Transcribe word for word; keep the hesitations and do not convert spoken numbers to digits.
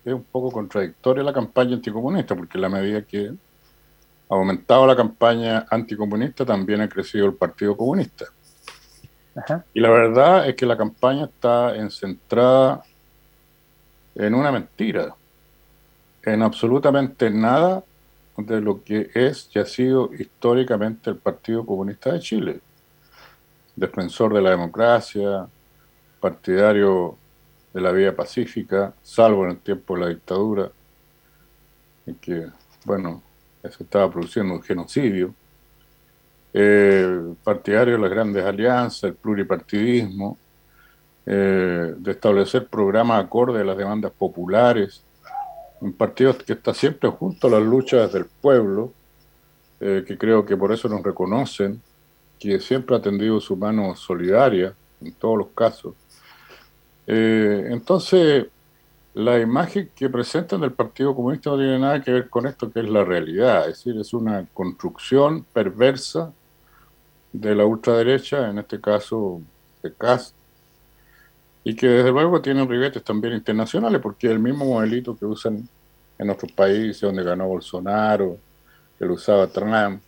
es un poco contradictoria la campaña anticomunista, porque en la medida que ha aumentado la campaña anticomunista, también ha crecido el Partido Comunista. Ajá. Y la verdad es que la campaña está centrada en una mentira, en absolutamente nada de lo que es y ha sido históricamente el Partido Comunista de Chile. Defensor de la democracia, partidario de la vía pacífica, salvo en el tiempo de la dictadura, en que, bueno, se estaba produciendo un genocidio. Eh, partidario de las grandes alianzas, el pluripartidismo, eh, de establecer programas acorde a las demandas populares, un partido que está siempre junto a las luchas del pueblo, eh, que creo que por eso nos reconocen, que siempre ha tendido su mano solidaria en todos los casos. Eh, entonces, la imagen que presentan del Partido Comunista no tiene nada que ver con esto que es la realidad, es decir, es una construcción perversa de la ultraderecha, en este caso de Kast, y que desde luego tienen ribetes también internacionales, porque es el mismo modelito que usan en otros países donde ganó Bolsonaro, que lo usaba Trump,